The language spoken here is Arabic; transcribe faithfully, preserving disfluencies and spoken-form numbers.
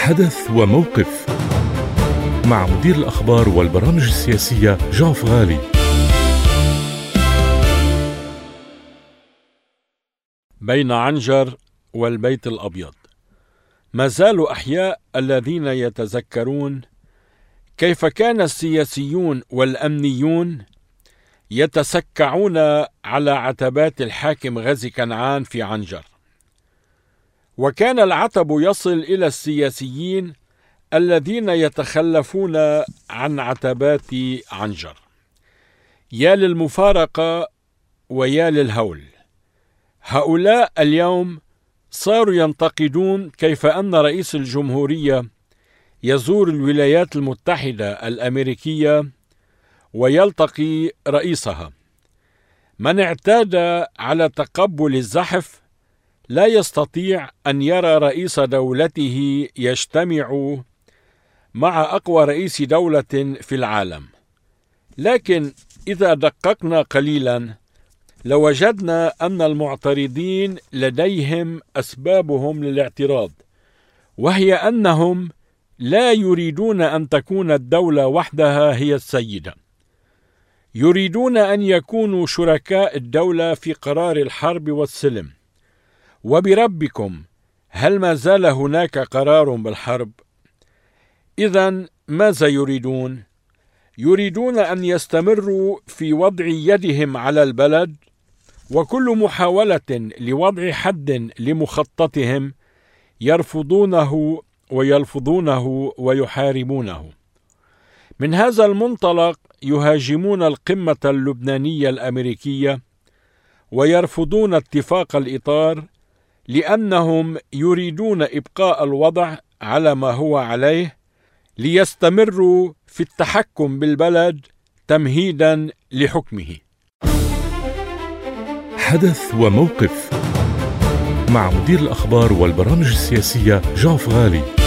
حدث وموقف مع مدير الأخبار والبرامج السياسية جان فغالي. بين عنجر والبيت الأبيض ما زالوا أحياء الذين يتذكرون كيف كان السياسيون والأمنيون يتسكعون على عتبات الحاكم غازي كنعان في عنجر، وكان العتب يصل إلى السياسيين الذين يتخلفون عن عتبات عنجر. يا للمفارقة ويا للهول، هؤلاء اليوم صاروا ينتقدون كيف أن رئيس الجمهورية يزور الولايات المتحدة الأمريكية ويلتقي رئيسها. من اعتاد على تقبل الزحف لا يستطيع أن يرى رئيس دولته يجتمع مع أقوى رئيس دولة في العالم. لكن إذا دققنا قليلا لوجدنا أن المعترضين لديهم أسبابهم للاعتراض، وهي أنهم لا يريدون أن تكون الدولة وحدها هي السيدة، يريدون أن يكونوا شركاء الدولة في قرار الحرب والسلم. وبربكم، هل ما زال هناك قرار بالحرب؟ إذن ماذا يريدون؟ يريدون أن يستمروا في وضع يدهم على البلد، وكل محاولة لوضع حد لمخططهم يرفضونه ويلفظونه ويحاربونه. من هذا المنطلق يهاجمون القمة اللبنانية الأمريكية ويرفضون اتفاق الإطار، لأنهم يريدون إبقاء الوضع على ما هو عليه ليستمروا في التحكم بالبلد تمهيدا لحكمه. حدث وموقف مع مدير الأخبار والبرامج السياسية جان فغالي.